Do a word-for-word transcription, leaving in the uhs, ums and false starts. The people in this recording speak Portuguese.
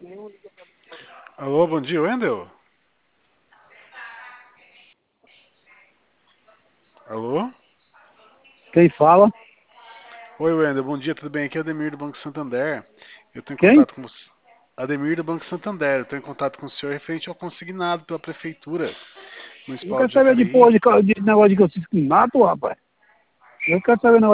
Alô, bom dia, Wendel? Alô? Quem fala? Oi, Wendel, bom dia, tudo bem? Aqui é o Ademir do Banco Santander. Eu estou em Quem? contato com o Ademir do Banco Santander. Eu estou em contato com o senhor referente ao consignado pela Prefeitura Eu Municipal quero de saber de Jacareí. porra de, ca- de negócio de consignado, rapaz. Eu quero saber negócio